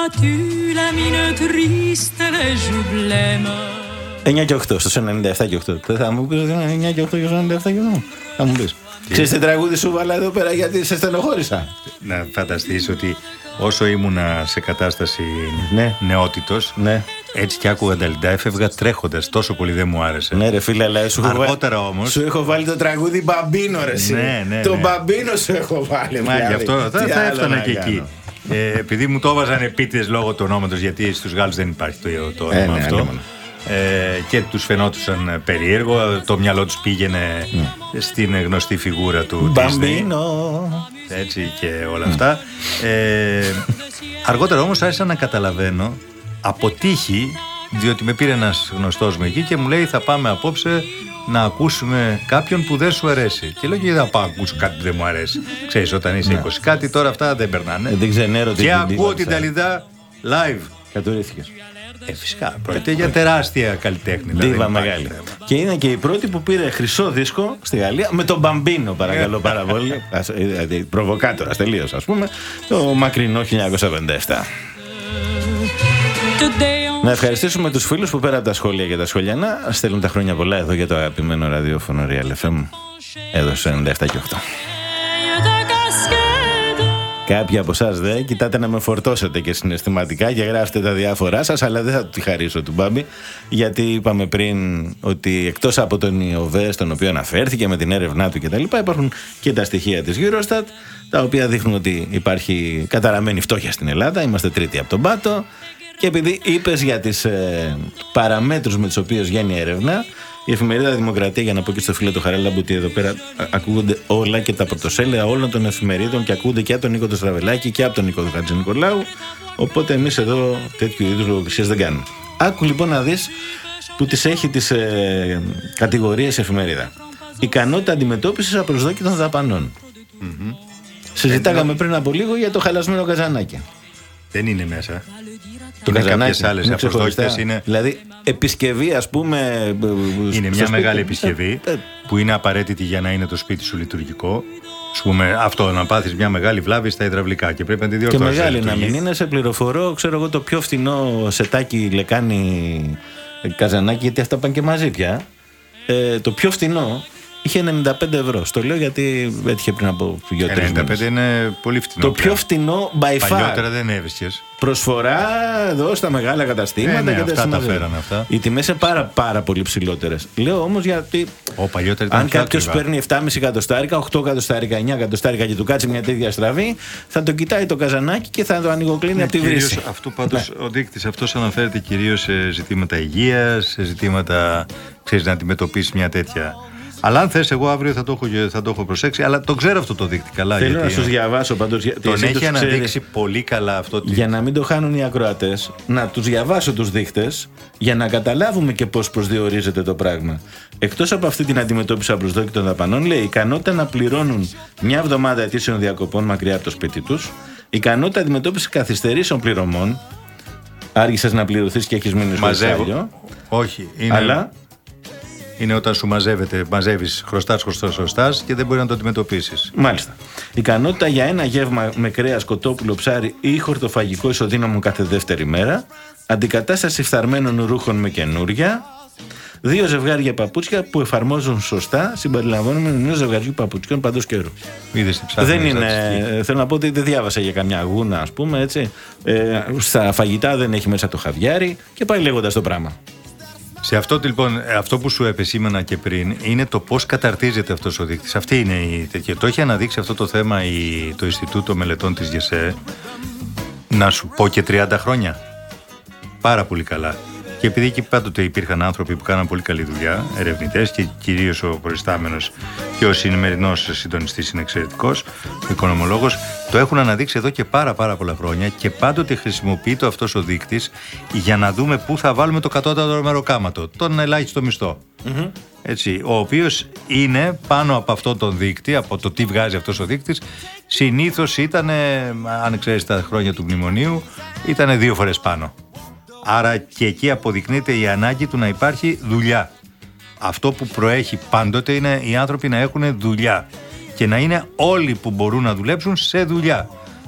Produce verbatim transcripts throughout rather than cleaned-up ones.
as-tu la mine triste et je blême. εννιά και οκτώ, στο ενενήντα επτά και οκτώ. Δεν θα μου πεις ότι είναι εννιά και οκτώ και στο ενενήντα επτά και οκτώ. Θα μου πεις. Ξέρεις τι τραγούδι σου βάλα εδώ πέρα γιατί σε στενοχώρησα. Να φανταστείς ότι όσο ήμουνα σε κατάσταση ναι. νεότητος, ναι. έτσι και άκουγα Νταλντά, έφευγα τρέχοντας. Τόσο πολύ δεν μου άρεσε. Ναι, ρε φίλε, αλλά σου έχω αργότερα βάλει, όμως. Σου έχω βάλει το τραγούδι Μπαμπίνο, ρε. Ναι, ναι, το ναι. Μπαμπίνο σου έχω βάλει. Μα γι' αυτό θα, θα έφτανα και εκεί. Ε, επειδή μου το έβαζαν επίτηδες λόγω του ονόματος, γιατί στους Γάλλους δεν υπάρχει το, το όνομα ε, ναι, αυτό. Ε, και τους φαινόντουσαν περίεργο, το μυαλό τους πήγαινε mm. στην γνωστή φιγούρα του Μπαμπίνο. Έτσι και όλα αυτά. Ε, αργότερα όμως άρχισα να καταλαβαίνω από τύχη, διότι με πήρε ένας γνωστός μου εκεί και μου λέει θα πάμε απόψε να ακούσουμε κάποιον που δεν σου αρέσει. Και λέω και δεν θα πάω να ακούσω κάτι που δεν μου αρέσει. Ξέρεις, όταν είσαι είκοσι κάτι, τώρα αυτά δεν περνάνε. Ε, δεν ξενέρω και ακούω την Νταλντά live. Κατουρήθηκες. Ε, φυσικά. Πρόκειται για τεράστια καλλιτέχνη. Δίβα μεγάλη. Και είναι και η πρώτη που πήρε χρυσό δίσκο στη Γαλλία με τον Μπαμπίνο, παρακαλώ πάρα πολύ. Δηλαδή, προβοκάτορας τελείως, ας πούμε. Το μακρινό χίλια εννιακόσια εβδομήντα επτά. Να ευχαριστήσουμε τους φίλους που πέρα από τα σχόλια και τα σχολιανά στέλνουν τα χρόνια πολλά εδώ για το αγαπημένο ραδιόφωνο Real εφ εμ εδώ στο ενενήντα επτά και οκτώ. Κάποιοι από εσάς δε κοιτάτε να με φορτώσετε και συναισθηματικά και γράφετε τα διάφορά σας, αλλά δεν θα τη χαρίσω του Μπάμπη, γιατί είπαμε πριν ότι εκτός από τον ΙΟΒΕ, στον οποίο αναφέρθηκε με την έρευνά του κτλ., υπάρχουν και τα στοιχεία της Eurostat, τα οποία δείχνουν ότι υπάρχει καταραμένη φτώχεια στην Ελλάδα, είμαστε τρίτη από τον πάτο. Και επειδή είπες για τις ε, παραμέτρους με τις οποίες βγαίνει η έρευνα, η εφημερίδα Δημοκρατία, για να πω και στο φίλο του Χαράλαμπου ότι εδώ πέρα ακούγονται όλα και τα πρωτοσέλιδα όλων των εφημερίδων και ακούγονται και από τον Νίκο του Στραβελάκη και από τον Νίκο του Χατζηνικολάου. Οπότε εμείς εδώ τέτοιου είδους λογοκρισίες δεν κάνουμε. Άκου λοιπόν να δεις που τις έχει τις ε, κατηγορίες εφημερίδα. Ικανότητα αντιμετώπισης απροσδόκητων δαπανών. Mm-hmm. Συζητάγαμε πριν από λίγο για το χαλασμένο καζανάκι. Δεν είναι μέσα. Το είναι κάποιες άλλες απροσδόκητες. Είναι... Δηλαδή, επισκευή, ας πούμε. Είναι μια μεγάλη επισκευή που είναι απαραίτητη για να είναι το σπίτι σου λειτουργικό. Ας πούμε, αυτό να πάθεις μια μεγάλη βλάβη στα υδραυλικά και πρέπει να τη διορθώσεις. Και μεγάλη να μην είναι, σε πληροφορώ, ξέρω εγώ, το πιο φθηνό σετάκι λεκάνη καζανάκι, γιατί αυτά πάνε και μαζί πια. Ε, το πιο φθηνό είχε ενενήντα πέντε ευρώ. Στο λέω γιατί έτυχε πριν από δύο τρεις ενενήντα πέντε είναι πολύ φθηνό. Το πιο πια. Φθηνό by far. Παλιότερα δεν έβρισκες. Προσφορά εδώ στα μεγάλα καταστήματα. Ε, ναι, και αυτά τα φέρανε αυτά. Οι τιμές είναι πάρα, πάρα πολύ ψηλότερες. Λέω όμως γιατί. Ο, παλιότερα αν κάποιος παίρνει επτά κόμμα πέντε εκατοστάρικα, οκτώ εκατοστάρικα, εννιά εκατοστάρικα και του κάτσει μια τέτοια στραβή, θα το κοιτάει το καζανάκι και θα το ανοιγοκλίνει ναι, από τη βρύση. Αυτό πάντως, ναι. Ο δείκτης αυτός αναφέρεται κυρίως σε ζητήματα υγείας, σε ζητήματα, ξέρεις, να αντιμετωπίσει μια τέτοια. Αλλά αν θες, εγώ αύριο θα το έχω, θα το έχω προσέξει. Αλλά το ξέρω αυτό το δείκτη καλά. Θέλω γιατί να σας διαβάσω πάντως. Τον έχει αναδείξει πολύ καλά αυτό. Για να μην το χάνουν οι ακροατές, να τους διαβάσω τους δείκτες, για να καταλάβουμε και πώς προσδιορίζεται το πράγμα. Εκτός από αυτή την αντιμετώπιση απροσδόκητων δαπανών, λέει ικανότητα να πληρώνουν μια εβδομάδα αιτήσεων διακοπών μακριά από το σπίτι τους, ικανότητα αντιμετώπιση καθυστερήσεων πληρωμών. Άργησες να πληρωθείς και έχεις μείνει στο εστάλιο. Όχι. Είναι... Αλλά. Είναι όταν σου μαζεύεται, μαζεύεις, χρωστάς, χρωστάς, χρωστάς και δεν μπορεί να το αντιμετωπίσεις. Μάλιστα. Ικανότητα για ένα γεύμα με κρέας, κοτόπουλο, ψάρι ή χορτοφαγικό ισοδύναμο κάθε δεύτερη μέρα. Αντικατάσταση φθαρμένων ρούχων με καινούρια. Δύο ζευγάρια παπούτσια που εφαρμόζουν σωστά συμπεριλαμβάνομενο ενός ζευγαριού παπουτσιών παντός καιρού. Είδες τι ψάχνεις. Δεν είναι. Θέλω να πω ότι δεν διάβασα για καμιά γούνα, ας πούμε έτσι. Ε, στα φαγητά δεν έχει μέσα το χαβιάρι και πάει λέγοντας το πράγμα. Σε αυτό λοιπόν, αυτό που σου επεσήμανα και πριν είναι το πώς καταρτίζεται αυτός ο δείκτης. Αυτή είναι η τέτοια. Το έχει αναδείξει αυτό το θέμα η, το Ινστιτούτο Μελετών της ΓΕΣΕ, να σου πω και τριάντα χρόνια. Πάρα πολύ καλά. Και επειδή εκεί πάντοτε υπήρχαν άνθρωποι που κάναν πολύ καλή δουλειά, ερευνητές και κυρίως ο προϊστάμενος και ο σημερινός συντονιστής είναι εξαιρετικός, ο οικονομολόγος, το έχουν αναδείξει εδώ και πάρα πάρα πολλά χρόνια και πάντοτε χρησιμοποιείται αυτός ο δείκτης για να δούμε πού θα βάλουμε το κατώτατο μεροκάματο, τον ελάχιστο μισθό. Mm-hmm. Έτσι, ο οποίος είναι πάνω από αυτό τον δείκτη, από το τι βγάζει αυτός ο δείκτης, συνήθως ήταν, αν ξέρεις τα χρόνια του μνημονίου, ήταν δύο φορές πάνω. Άρα και εκεί αποδεικνύεται η ανάγκη του να υπάρχει δουλειά. Αυτό που προέχει πάντοτε είναι οι άνθρωποι να έχουν δουλειά και να είναι όλοι που μπορούν να δουλέψουν σε δουλειά.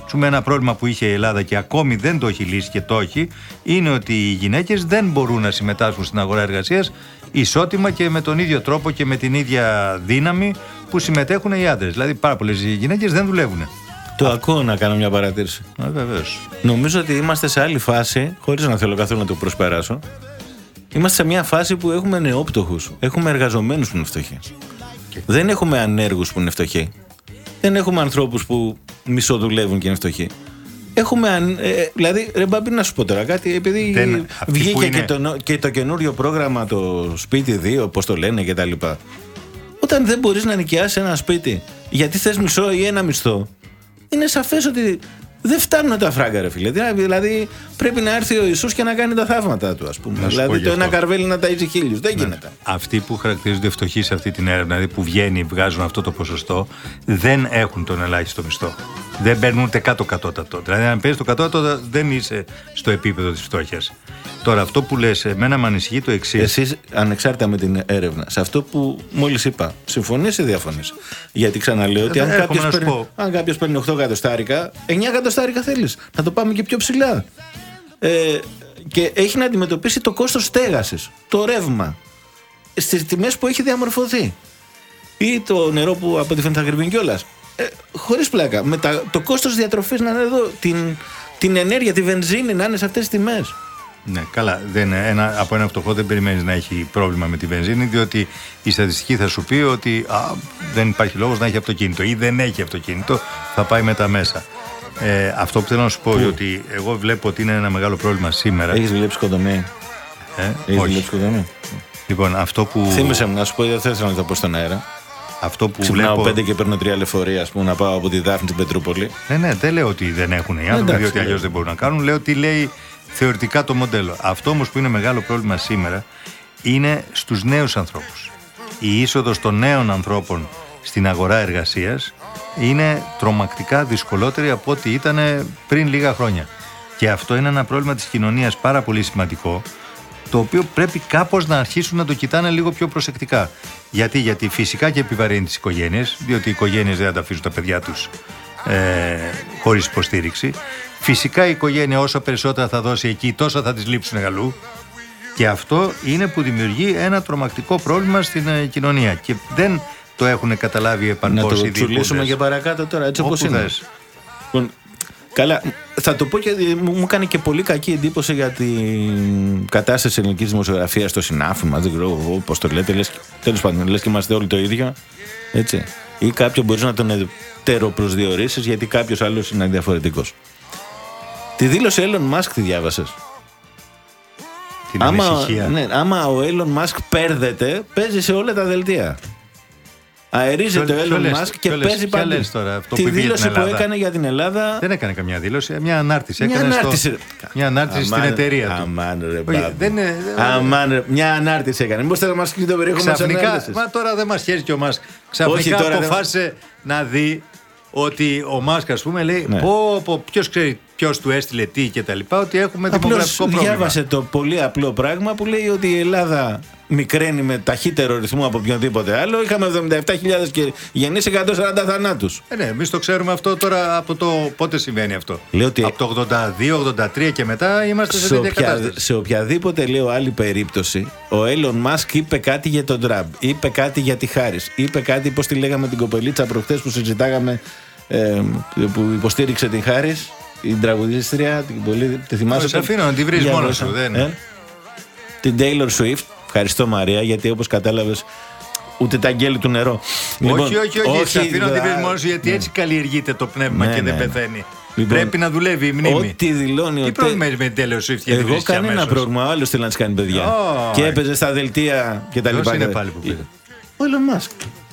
Πούμε, ένα πρόβλημα που είχε η Ελλάδα και ακόμη δεν το έχει λύσει και το έχει, είναι ότι οι γυναίκες δεν μπορούν να συμμετάσχουν στην αγορά εργασίας ισότιμα και με τον ίδιο τρόπο και με την ίδια δύναμη που συμμετέχουν οι άντρες. Δηλαδή, πάρα πολλές γυναίκες δεν δουλεύουν. Το Α, ακούω να κάνω μια παρατήρηση. Α, βεβαίως. Νομίζω ότι είμαστε σε άλλη φάση, χωρίς να θέλω καθόλου να το προσπεράσω. Είμαστε σε μια φάση που έχουμε νεόπτωχους, έχουμε εργαζομένους που είναι φτωχοί. Και... δεν έχουμε ανέργους που είναι φτωχοί. Δεν έχουμε ανθρώπους που μισοδουλεύουν και είναι φτωχοί. Έχουμε, αν, ε, δηλαδή, ρε Μπάμπη, να σου πω τώρα κάτι, επειδή δεν, βγήκε είναι... και, το, και το καινούριο πρόγραμμα, το σπίτι δύο, πώς το λένε και τα λοιπά. Όταν δεν μπορείς να νοικιάσεις ένα σπίτι, γιατί θες μισό ή ένα μισθό, είναι σαφές ότι δεν φτάνουν τα φράγκα, ρε φίλε. Δηλαδή πρέπει να έρθει ο Ιησούς και να κάνει τα θαύματα του, ας πούμε. Δηλαδή το ένα καρβέλι να ταΐζει χίλιους. Δεν ναι. γίνεται. Αυτοί που χαρακτηρίζονται φτωχοί σε αυτή την έρευνα, δηλαδή που βγαίνει, βγάζουν αυτό το ποσοστό, δεν έχουν τον ελάχιστο μισθό. Δεν παίρνουν ούτε κάτω κατώτατο. Δηλαδή, αν παίρνεις το κατώτατο, δεν είσαι στο επίπεδο της φτώχειας. Τώρα, αυτό που λες, εμένα με ανησυχεί το εξής. Εσείς, ανεξάρτητα με την έρευνα, σε αυτό που μόλις είπα, συμφωνείς ή διαφωνείς? Γιατί ξαναλέω ότι αν κάποιος παίρνει, αν κάποιος παίρνει οκτώ εκατοστάρικα, εννιά εκατοστάρικα θέλεις. Να το πάμε και πιο ψηλά. Ε, και έχει να αντιμετωπίσει το κόστος στέγασης, το ρεύμα, στις τιμές που έχει διαμορφωθεί. Ή το νερό που από τη φαίνεται θα κρυβίνει κιόλας. Ε, χωρίς πλάκα. Με τα, το κόστος διατροφής να είναι εδώ, την, την ενέργεια, τη βενζίνη να είναι σε αυτές τις τιμές. Ναι, καλά. Δεν, ένα, από ένα φτωχό δεν περιμένεις να έχει πρόβλημα με τη βενζίνη, διότι η στατιστική θα σου πει ότι α, δεν υπάρχει λόγος να έχει αυτοκίνητο ή δεν έχει αυτοκίνητο, θα πάει με τα μέσα. Ε, αυτό που θέλω να σου πω είναι ότι εγώ βλέπω ότι είναι ένα μεγάλο πρόβλημα σήμερα. Έχεις δουλέψει κοντομή? Ε, Έχεις δουλέψει κοντομή? Λοιπόν, αυτό που. Θύμισε μου να σου πω, δεν θέλω να το πω στον αέρα. Αυτό που Ξυπνάω βλέπω... πέντε και παίρνω τρία λεωφορεία, ας πούμε, να πάω από τη Δάφνη στην Πετρούπολη. Ναι, ναι, δεν λέω ότι δεν έχουν οι άνθρωποι, διότι αλλιώς δεν μπορούν να κάνουν. Λέω ότι λέει θεωρητικά το μοντέλο. Αυτό όμως που είναι μεγάλο πρόβλημα σήμερα είναι στους νέους ανθρώπους. Η είσοδος των νέων ανθρώπων στην αγορά εργασίας είναι τρομακτικά δυσκολότερη από ό,τι ήταν πριν λίγα χρόνια. Και αυτό είναι ένα πρόβλημα της κοινωνίας πάρα πολύ σημαντικό, το οποίο πρέπει κάπως να αρχίσουν να το κοιτάνε λίγο πιο προσεκτικά. Γιατί, γιατί φυσικά και επιβαρύνει τις οικογένειες, διότι οι οικογένειες δεν θα τα αφήσουν τα παιδιά τους ε, χωρίς υποστήριξη. Φυσικά η οικογένεια όσο περισσότερα θα δώσει εκεί, τόσο θα τις λείψουν αλλού. Και αυτό είναι που δημιουργεί ένα τρομακτικό πρόβλημα στην ε, κοινωνία. Και δεν το έχουν καταλάβει επαρκώς οι δίποντες. Να το τσουλήσουμε και παρακάτω τώρα, έτσι όπως είναι. Λοιπόν, καλά, θα το πω και μου κάνει και πολύ κακή εντύπωση για την κατάσταση της ελληνικής δημοσιογραφίας στο συνάφημα. Δεν ξέρω πώς το λέτε. Λες, τέλος πάντων, λες και είμαστε όλοι το ίδιο. Έτσι. Ή κάποιον μπορείς να τον ετεροπροσδιορίσεις γιατί κάποιος άλλος είναι διαφορετικός. Τη δήλωση Elon Musk τη διάβασες? Την άμα, ναι, άμα ο Elon Musk πέρδεται, παίζει σε όλα τα δελτία. Αερίζεται ο Elon Musk και παίζει παντού. Τη δήλωση που έκανε για την Ελλάδα. Δεν έκανε καμιά δήλωση, μια ανάρτηση. Μια έκανε ανάρτηση, στο... μια ανάρτηση στην εταιρεία του. Αμάν ρε μπάμπη. Αμάν, μια ανάρτηση έκανε. Μήπως θέλει να μας κρίνει το περιεχόμενο της ανάρτησης? Μα τώρα δεν μας χαίρει και ο Musk. Ξαφνικά αποφάσισε να δει ότι ο Musk, ας πούμε, λέει πω, πω, ποιος ξέρει ποιος του έστειλε τι και τα λοιπά, ότι έχουμε δημογραφικό πρόβλημα. Διάβασε το πολύ απλό πράγμα που λέει ότι η Ελλάδα μικραίνει με ταχύτερο ρυθμό από οποιονδήποτε άλλο. Είχαμε εβδομήντα επτά χιλιάδες και γεννήσει εκατόν σαράντα θανάτους. Ε, ναι, εμείς το ξέρουμε αυτό τώρα από το πότε συμβαίνει αυτό. Ότι από το ογδόντα δύο ογδόντα τρία και μετά είμαστε σε, σε τέτοια κατάσταση. Σε οποιαδήποτε, λέω, άλλη περίπτωση, ο Elon Musk είπε κάτι για τον Τραμπ, είπε κάτι για τη Χάρις, είπε κάτι, πώς τη λέγαμε την κοπελίτσα προχτές που συζητάγαμε, ε, που υποστήριξε την Χάρις, την τραγουδίστρια, την πολύ. Τη θυμάσαι? Σε αφήνω να τη βρεις μόνος σου, δεν είναι. Ε? Την Taylor Swift. Ευχαριστώ Μαρία, γιατί όπως κατάλαβες ούτε τα αγγέλη του νερό. Όχι, λοιπόν, όχι, όχι, όχι. Σε αφήνω να τη βρεις μόνος σου, γιατί ναι. έτσι καλλιεργείται το πνεύμα ναι, και δεν ναι, πεθαίνει. Λοιπόν, πρέπει να δουλεύει η μνήμη. Ό,τι δηλώνει. Τι πρόβλημα έχει με την Taylor Swift? Εγώ κανένα πρόβλημα. Ο άλλος θέλει να τις κάνει παιδιά. Oh, και έπαιζε στα δελτία και τα λοιπά. Ποιος είναι πάλι που πήγε? Ο Elon Musk.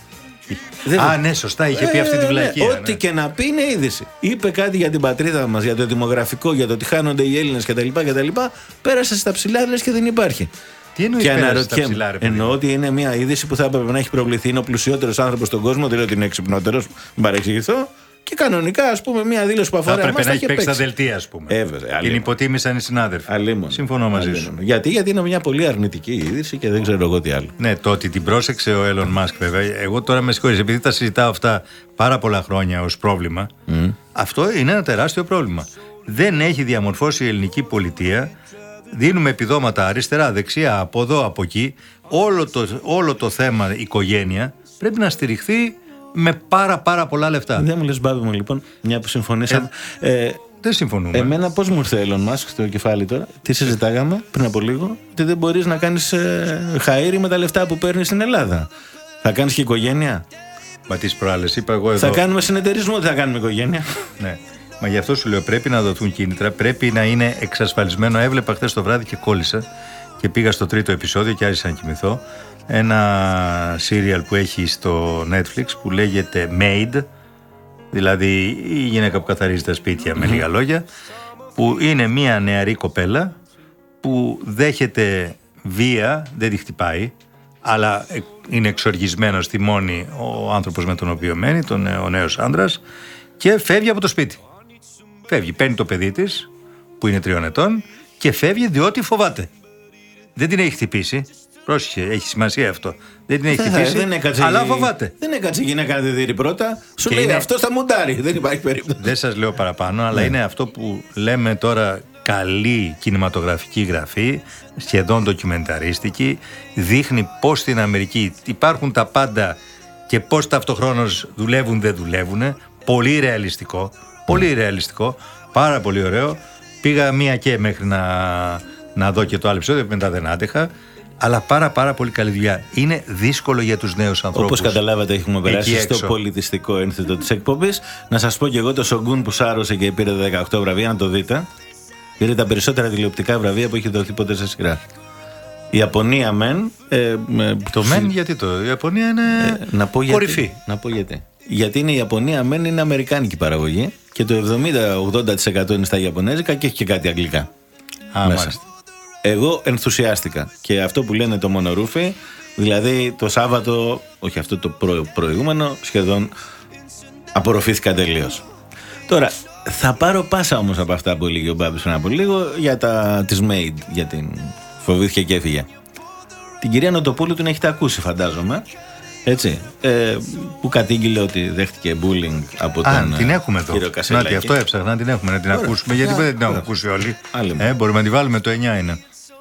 Α, ναι, σωστά, είχε πει αυτή τη βλακεία. Ό,τι και να πει είναι είδηση. Είπε κάτι για την πατρίδα μας, για το δημογραφικό, για το ότι χάνονται οι Έλληνες κτλ. Πέρασε στα ψηλά, λες και δεν υπάρχει. Τι εννοείς πέρασε στα ψηλά, ρε παιδί? Εννοώ ότι είναι μια είδηση που θα έπρεπε να έχει προβληθεί. Είναι ο πλουσιότερος άνθρωπος στον κόσμο. Δεν λέω ότι είναι εξυπνότερος, μην παρεξηγηθώ. Και κανονικά, ας πούμε, μια δήλωση που αφορά. Θα έπρεπε να έχει παίξει στα δελτία, ας πούμε. Ε, βέβαια, την υποτίμησαν οι συνάδελφοι. Αλλήμον. Συμφωνώ μαζί Αλλήμον. σου. Γιατί? Γιατί είναι μια πολύ αρνητική είδηση και δεν ξέρω εγώ τι άλλο. Ναι, το ότι την πρόσεξε ο Elon Musk, βέβαια. Εγώ τώρα με συγχωρείς, επειδή τα συζητάω αυτά πάρα πολλά χρόνια ως πρόβλημα, mm. Αυτό είναι ένα τεράστιο πρόβλημα. Δεν έχει διαμορφώσει η ελληνική πολιτεία. Δίνουμε επιδόματα αριστερά, δεξιά, από εδώ, από εκεί. Όλο το, όλο το θέμα οικογένεια πρέπει να στηριχθεί με πάρα πάρα πολλά λεφτά. Δεν μου λες, Μπάμπη μου, λοιπόν, μια που συμφωνήσαμε. Ε, ε, δεν συμφωνούμε. Εμένα πώς μου ήρθε Elon Musk στο κεφάλι τώρα, τι συζητάγαμε πριν από λίγο, ότι δεν μπορείς να κάνεις ε, χαΐρι με τα λεφτά που παίρνεις στην Ελλάδα. Θα κάνεις και οικογένεια. Μα τις προάλλες είπα εγώ εδώ. Θα κάνουμε συνεταιρισμό, δεν θα κάνουμε οικογένεια. Ναι. Μα γι' αυτό σου λέω, πρέπει να δοθούν κίνητρα, πρέπει να είναι εξασφαλισμένο. Έβλεπα χθες το βράδυ και κόλλησα και πήγα στο τρίτο επεισόδιο και άρχισα να κοιμηθώ. Ένα σύριαλ που έχει στο Netflix που λέγεται Maid, δηλαδή η γυναίκα που καθαρίζει τα σπίτια, mm-hmm. με λίγα λόγια, που είναι μια νεαρή κοπέλα που δέχεται βία, δεν τη χτυπάει, αλλά είναι εξοργισμένος, θυμώνει ο άνθρωπος με τον οποίο μένει, τον, ο νέος άντρας, και φεύγει από το σπίτι. Φεύγει, παίρνει το παιδί της που είναι τριών ετών και φεύγει διότι φοβάται. Δεν την έχει χτυπήσει. Πρόσεχε, έχει σημασία αυτό. Δεν την έχει χτυπήσει, δεν έκατσε, αλλά φοβάται. Δεν έκατσε η γυναίκα να τη δει πρώτα. Σου και λέει είναι... αυτό θα μοντάρει. Δεν υπάρχει περίπτωση. Δεν σας λέω παραπάνω, αλλά ναι. είναι αυτό που λέμε τώρα καλή κινηματογραφική γραφή, σχεδόν ντοκιμενταρίστικη. Δείχνει πώς στην Αμερική υπάρχουν τα πάντα και πώς ταυτοχρόνως δουλεύουν, δεν δουλεύουν. Πολύ ρεαλιστικό. Πολύ ρεαλιστικό. Πάρα πολύ ωραίο. Πήγα μία και μέχρι να, να δω και το άλλο επεισόδιο, μετά δεν άντεχα. Αλλά πάρα πάρα πολύ καλή δουλειά. Είναι δύσκολο για τους νέους ανθρώπους. Όπως καταλάβατε, έχουμε περάσει στο πολιτιστικό ένθετο της εκπομπής. Να σας πω και εγώ, το Σογκούν που σάρωσε και πήρε τα δεκαοκτώ βραβεία, να το δείτε. Πήρε τα περισσότερα τηλεοπτικά βραβεία που έχει δοθεί ποτέ σε σειρά. Η Ιαπωνία μεν. Ε, με... Το μεν γιατί το. Η Ιαπωνία είναι ε, να πω κορυφή. Γιατί, να πω γιατί. Γιατί είναι η Ιαπωνία μεν, είναι αμερικάνικη παραγωγή και το εβδομήντα με ογδόντα τοις εκατό είναι στα Ιαπωνέζικα και έχει και κάτι αγγλικά. Α, μέσα. Μάλιστα. Εγώ ενθουσιάστηκα και αυτό που λένε το μονορούφι, δηλαδή το Σάββατο, όχι αυτό το προ, προηγούμενο, σχεδόν απορροφήθηκα τελείως. Τώρα, θα πάρω πάσα όμως από αυτά που έλεγε ο Μπάμπης πριν από λίγο για τα της Maid, για την φοβήθηκε και έφυγε. Την κυρία Νοτοπούλου την έχετε ακούσει, φαντάζομαι. Έτσι, ε, που κατήγγειλε ότι δέχτηκε bullying από τον Α, την έχουμε εδώ. κύριο Κασελάκη. Να, τι, αυτό έψαχνα, να την έχουμε, να την Ωραία. ακούσουμε, γιατί δεν την έχουμε ακούσει όλοι. Ε, μπορούμε να τη βάλουμε, το εννιά είναι.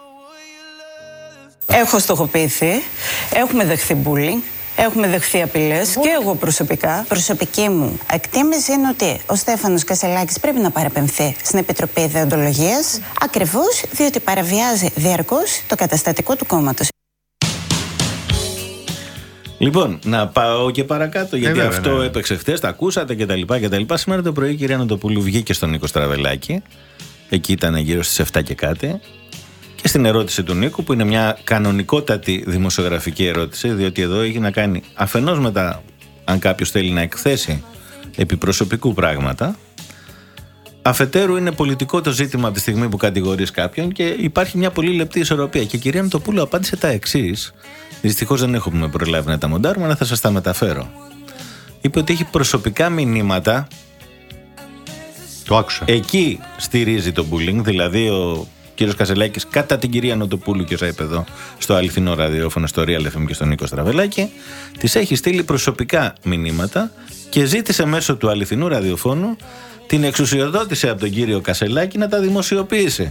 Έχω στοχοποιηθεί, έχουμε δεχθεί bullying, έχουμε δεχθεί απειλές και εγώ προσωπικά. Προσωπική μου εκτίμηση είναι ότι ο Στέφανος Κασελάκης πρέπει να παραπεμφθεί στην Επιτροπή Ιδεοντολογίας, ακριβώς διότι παραβιάζει διαρκώς το καταστατικό του κόμματος. Λοιπόν, να πάω και παρακάτω, γιατί ε, αυτό ναι. έπαιξε χτες, τα ακούσατε κτλ. Σήμερα το πρωί η κυρία Νοτοπούλου βγήκε στον Νίκο Στραβελάκη. Εκεί ήταν γύρω στις επτά και κάτι. Και στην ερώτηση του Νίκου, που είναι μια κανονικότατη δημοσιογραφική ερώτηση, διότι εδώ έχει να κάνει αφενός με τα αν κάποιος θέλει να εκθέσει επί προσωπικού πράγματα. Αφετέρου είναι πολιτικό το ζήτημα από τη στιγμή που κατηγορείς κάποιον και υπάρχει μια πολύ λεπτή ισορροπία. Και η κυρία Νοτοπούλου απάντησε τα εξής. Δυστυχώς δεν έχουμε προλάβει να τα μοντάρουμε, αλλά θα σας τα μεταφέρω. Είπε ότι έχει προσωπικά μηνύματα. Το άκουσα. Εκεί στηρίζει το bullying, δηλαδή ο κύριος Κασελάκης κατά την κυρία Νοτοπούλου, και όσα είπε εδώ στο αληθινό ραδιόφωνο, στο Real εφ εμ και στον Νίκο Στραβελάκη, της έχει στείλει προσωπικά μηνύματα και ζήτησε μέσω του αληθινού ραδιοφώνου την εξουσιοδότηση από τον κύριο Κασελάκη να τα δημοσιοποιήσει.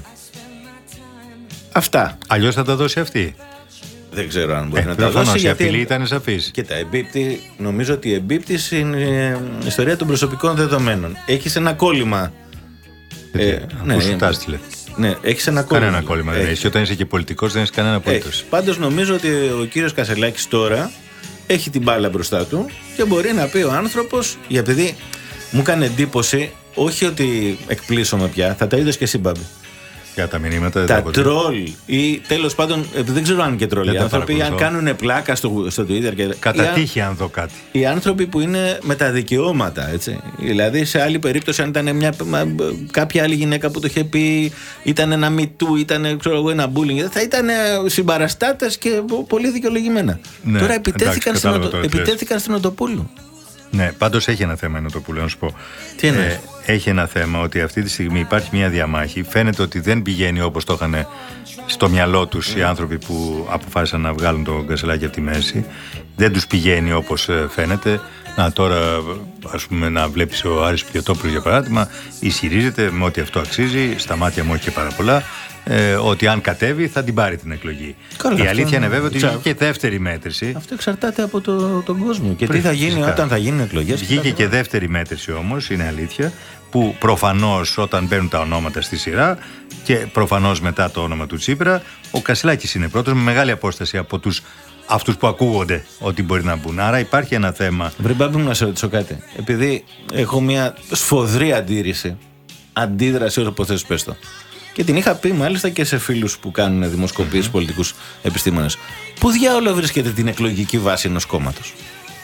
Αυτά. Αλλιώς θα τα δώσει αυτή. Δεν ξέρω αν μπορεί ε, να τα δώσει. Γιατί η απειλή ήταν σαφής. Κοίτα, εμπίπτει, νομίζω ότι εμπίπτει στην ε, ιστορία των προσωπικών δεδομένων. Έχεις ένα κόλλημα. Ε, ε, ναι, σου τα έστειλε. Ναι, έχεις ένα κόλλημα. Κανένα κόλλημα δεν έχεις. Και όταν είσαι και πολιτικός δεν έχεις κανένα απολύτως. Πάντως νομίζω ότι ο κύριος Κασελάκης τώρα έχει την μπάλα μπροστά του και μπορεί να πει ο άνθρωπος, γιατί επειδή μου έκανε εντύπωση, όχι ότι εκπλήσωμαι πια, θα τα είδες και εσύ, Μπάμπη. Για τα μηνύματα, τα τρόλ ή τέλος πάντων, δεν ξέρω αν είναι και τρόλ. Οι άνθρωποι αν κάνουν πλάκα στο, στο Twitter και. Κατά τύχη, αν δω κάτι. Οι άνθρωποι που είναι με τα δικαιώματα, έτσι. Δηλαδή, σε άλλη περίπτωση, αν ήταν μια, κάποια άλλη γυναίκα που το είχε πει, ήταν ένα μητού, ήταν ξέρω εγώ, ένα bullying, θα ήταν συμπαραστάτες και πολύ δικαιολογημένα. Ναι, Τώρα επιτέθηκαν, εντάξει, στην, επιτέθηκαν στην Νοτοπούλου. Ναι, πάντως έχει ένα θέμα, να το που λέω να σου πω. Τι ε, έχει ένα θέμα ότι αυτή τη στιγμή υπάρχει μια διαμάχη. Φαίνεται ότι δεν πηγαίνει όπως το είχαν στο μυαλό τους mm. οι άνθρωποι που αποφάσισαν να βγάλουν τον Κασελάκη από τη μέση. Δεν τους πηγαίνει όπως φαίνεται. Να τώρα, ας πούμε, να βλέπεις ο Άρης Πιωτόπουλος, για παράδειγμα, ισχυρίζεται με ότι αυτό αξίζει, στα μάτια μου έχει και πάρα πολλά, ε, ότι αν κατέβει θα την πάρει την εκλογή. Καλά, η αυτό αλήθεια είναι βέβαια ότι βγήκε και δεύτερη μέτρηση. Αυτό εξαρτάται από το, τον κόσμο. Και τι θα γίνει φυσικά όταν θα γίνουν εκλογές. Βγήκε και δεύτερη μέτρηση όμως, είναι αλήθεια, που προφανώς όταν μπαίνουν τα ονόματα στη σειρά και προφανώς μετά το όνομα του Τσίπρα, ο Κασελάκης είναι πρώτος με μεγάλη απόσταση από τους αυτούς που ακούγονται ότι μπορεί να μπουν. Άρα υπάρχει ένα θέμα. Βρε Μπάμπη μου, να σε ρωτήσω κάτι. Επειδή έχω μια σφοδρή αντίρρηση, αντίδραση, όπως θες πες το, και την είχα πει μάλιστα και σε φίλους που κάνουν δημοσκοπήσεις, mm-hmm. πολιτικούς επιστήμονες. Πού διάολο βρίσκεται την εκλογική βάση ενός κόμματος?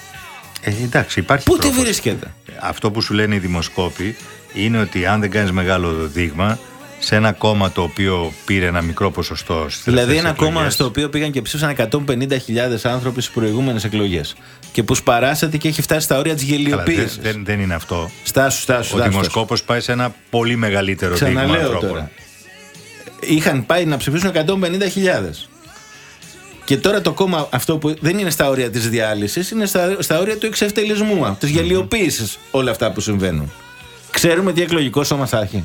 Ε, εντάξει, υπάρχει. Πού τη βρίσκεται? Αυτό που σου λένε οι δημοσκόποι είναι ότι αν δεν κάνεις μεγάλο δείγμα, σε ένα κόμμα το οποίο πήρε ένα μικρό ποσοστό. Δηλαδή, ένα εκλογές, κόμμα στο οποίο πήγαν και ψήφισαν εκατόν πενήντα χιλιάδες άνθρωποι στις προηγούμενες εκλογές και που σπαράσατε και έχει φτάσει στα όρια της γελιοποίησης. Δεν, δεν, δεν είναι αυτό. Στάσου, στάσου. Ο δημοσκόπος πάει σε ένα πολύ μεγαλύτερο δείγμα ανθρώπων. Τώρα. Είχαν πάει να ψηφίσουν εκατόν πενήντα χιλιάδες. Και τώρα το κόμμα αυτό που δεν είναι στα όρια της διάλυσης, είναι στα, στα όρια του εξευτελισμού, της γελιοποίησης, mm-hmm. όλα αυτά που συμβαίνουν. Ξέρουμε τι εκλογικό σώμα θα έχει?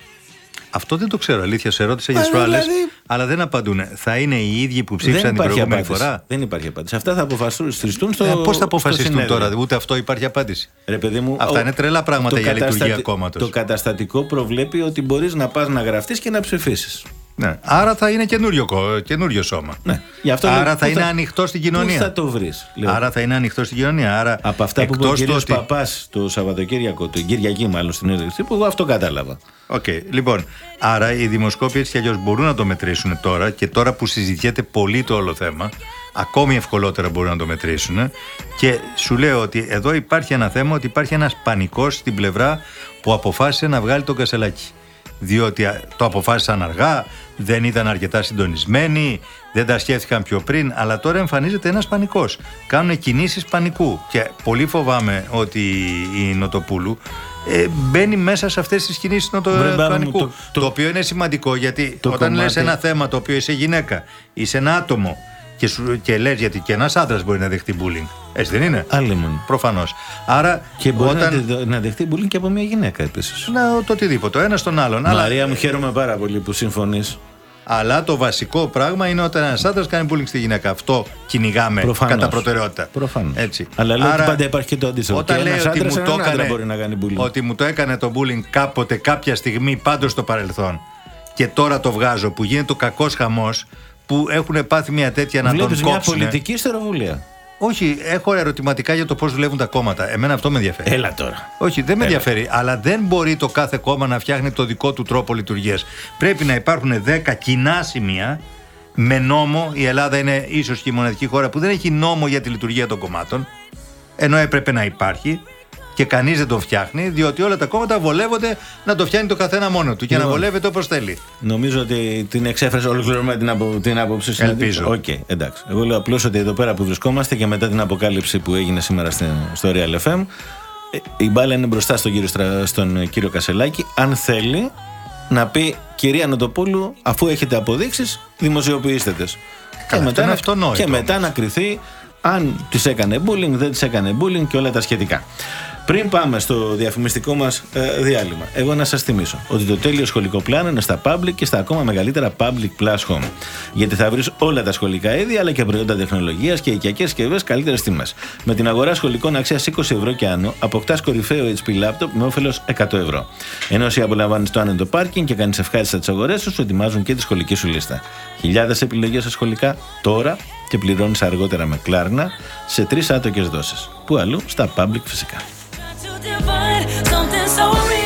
Αυτό δεν το ξέρω, αλήθεια. Σε ρώτησα για τις προάλλες, δηλαδή, αλλά δεν απαντούν. Θα είναι οι ίδιοι που ψήφισαν την προηγούμενη απάντηση. φορά? Δεν υπάρχει απάντηση. Αυτά θα αποφασιστούν στο. Ε, πώς θα αποφασιστούν τώρα, ούτε αυτό υπάρχει απάντηση? Ρε, παιδί μου, αυτά ο... είναι τρελά πράγματα για καταστατι... λειτουργία κόμματος. Το καταστατικό προβλέπει ότι μπορείς να πας να γραφτείς και να ψηφίσεις. Ναι. Άρα θα είναι καινούριο, καινούριο σώμα. Ναι. Γι' αυτό Άρα λέω, θα είναι θα... ανοιχτό στην κοινωνία. Πού θα το βρεις? Λέω. Άρα θα είναι ανοιχτό στην κοινωνία. Άρα, από αυτά που είπε ο κύριος ότι... Παπάς το Σαββατοκύριακο, την Κυριακή μάλλον στην έδειξη, που εγώ αυτό κατάλαβα. Οκ, okay. Λοιπόν, άρα οι δημοσκόποι έτσι κι αλλιώς μπορούν να το μετρήσουν τώρα, και τώρα που συζητιέται πολύ το όλο θέμα, ακόμη ευκολότερα μπορούν να το μετρήσουν. Και σου λέω ότι εδώ υπάρχει ένα θέμα, ότι υπάρχει ένας πανικός στην πλευρά που αποφάσισε να βγάλει τον Κασελάκη. Διότι το αποφάσισαν αργά, δεν ήταν αρκετά συντονισμένοι, δεν τα σκέφτηκαν πιο πριν, αλλά τώρα εμφανίζεται ένας πανικός. Κάνουν κινήσεις πανικού και πολύ φοβάμαι ότι η Νοτοπούλου ε, μπαίνει μέσα σε αυτές τις κινήσεις του πανικού. Το, το, το οποίο είναι σημαντικό, γιατί όταν κομμάτι... λες ένα θέμα το οποίο είσαι γυναίκα, είσαι ένα άτομο και, σου, και λες, γιατί και ένας άντρας μπορεί να δεχτεί bullying. Έτσι δεν είναι? Άλλη μόνο. Προφανώς. Άρα, και μπορεί όταν... να, να δεχτεί bullying και από μια γυναίκα επίσης. Να, το οτιδήποτε, ο ένας τον άλλον. Μαρία, αλλά... μου χαίρομαι πάρα πολύ που συμφωνείς. Αλλά το βασικό πράγμα είναι όταν ένας άντρας κάνει bullying στη γυναίκα. Αυτό κυνηγάμε. Προφανώς. Κατά προτεραιότητα. Προφανώς. Έτσι. Αλλά λέω ότι πάντα υπάρχει και το αντίστοιχο. Όταν λέει ότι μου, το έκανε, μπορεί να κάνει bullying. ότι μου το έκανε το bullying κάποτε, κάποια στιγμή, πάντως στο παρελθόν, και τώρα το βγάζω, που γίνεται ο κακός χαμός, που έχουν πάθει μια τέτοια να Βλέπεις τον κόψουν. Μια πολιτική στεροβουλία. Όχι, έχω ερωτηματικά για το πώς δουλεύουν τα κόμματα. Εμένα αυτό με ενδιαφέρει. Έλα τώρα. Όχι, δεν με Έλα. ενδιαφέρει. Αλλά δεν μπορεί το κάθε κόμμα να φτιάχνει το δικό του τρόπο λειτουργίας. Πρέπει να υπάρχουν δέκα κοινά σημεία με νόμο. Η Ελλάδα είναι ίσως και η μοναδική χώρα που δεν έχει νόμο για τη λειτουργία των κομμάτων. Ενώ έπρεπε να υπάρχει. Και κανείς δεν το φτιάχνει, διότι όλα τα κόμματα βολεύονται να το φτιάχνει το καθένα μόνο του και λοιπόν, να βολεύεται όπως θέλει. Νομίζω ότι την εξέφρασε ολοκληρωμένη την, απο, την άποψη σου. Ελπίζω. Οκ, okay, εντάξει. Εγώ λέω απλώς ότι εδώ πέρα που βρισκόμαστε και μετά την αποκάλυψη που έγινε σήμερα στην, στο Real εφ εμ, η μπάλα είναι μπροστά στον κύριο, στον κύριο Κασελάκη. Αν θέλει να πει, κυρία Νοτοπούλου, αφού έχετε αποδείξεις, δημοσιοποιήστε τις. Και μετά, να, και μετά να κριθεί αν τις έκανε bullying, δεν τις έκανε bullying και όλα τα σχετικά. Πριν πάμε στο διαφημιστικό μας ε, διάλειμμα, εγώ να σας θυμίσω ότι το τέλειο σχολικό πλάνο είναι στα Public και στα ακόμα μεγαλύτερα Public Plus Home. Γιατί θα βρεις όλα τα σχολικά είδη, αλλά και προϊόντα τεχνολογίας και οικιακές συσκευές καλύτερες τιμές. Με την αγορά σχολικών αξίας είκοσι ευρώ και άνω, αποκτάς κορυφαίο έιτς πι laptop με όφελος εκατό ευρώ. Ενώ εσύ απολαμβάνεις το άνετο πάρκινγκ και κάνεις ευχάριστα τις αγορές σου, σου ετοιμάζουν και τη σχολική σου λίστα. Χιλιάδες επιλογές σε σχολικά τώρα και πληρώνεις αργότερα με Κλάρνα σε τρεις άτοκες δόσεις. Πού αλλού? Στα Public φυσικά. Something so real.